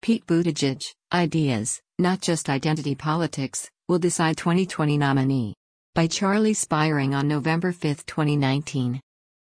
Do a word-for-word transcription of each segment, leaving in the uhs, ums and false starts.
Pete Buttigieg, Ideas, Not Just Identity Politics, Will Decide twenty twenty Nominee. By Charlie Spiring on November fifth, twenty nineteen.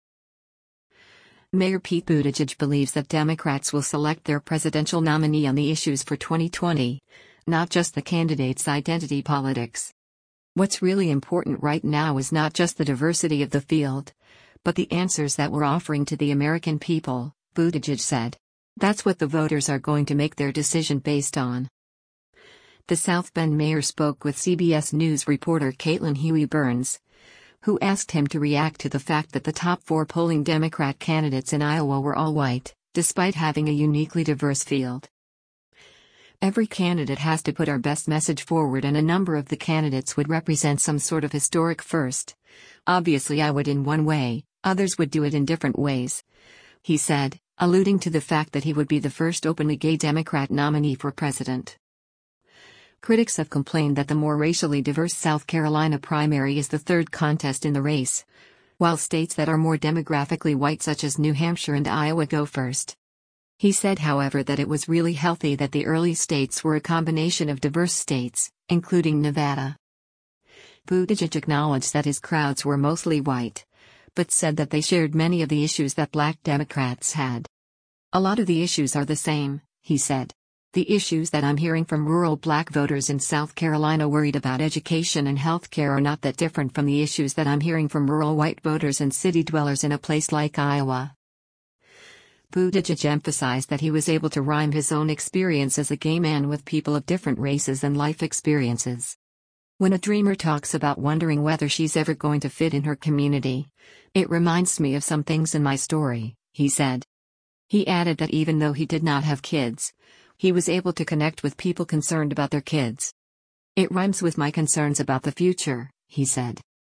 Mayor Pete Buttigieg believes that Democrats will select their presidential nominee on the issues for twenty twenty, not just the candidate's identity politics. What's really important right now is not just the diversity of the field, but the answers that we're offering to the American people, Buttigieg said. That's what the voters are going to make their decision based on. The South Bend mayor spoke with C B S News reporter Caitlin Huey Burns, who asked him to react to the fact that the top four polling Democrat candidates in Iowa were all white, despite having a uniquely diverse field. Every candidate has to put our best message forward, and a number of the candidates would represent some sort of historic first. Obviously, I would in one way, others would do it in different ways, he said, alluding to the fact that he would be the first openly gay Democrat nominee for president. Critics have complained that the more racially diverse South Carolina primary is the third contest in the race, while states that are more demographically white such as New Hampshire and Iowa go first. He said, however, that it was really healthy that the early states were a combination of diverse states, including Nevada. Buttigieg acknowledged that his crowds were mostly white, but said that they shared many of the issues that black Democrats had. A lot of the issues are the same, he said. The issues that I'm hearing from rural black voters in South Carolina worried about education and health care are not that different from the issues that I'm hearing from rural white voters and city dwellers in a place like Iowa. Buttigieg emphasized that he was able to rhyme his own experience as a gay man with people of different races and life experiences. When a dreamer talks about wondering whether she's ever going to fit in her community, it reminds me of some things in my story, he said. He added that even though he did not have kids, he was able to connect with people concerned about their kids. It rhymes with my concerns about the future, he said.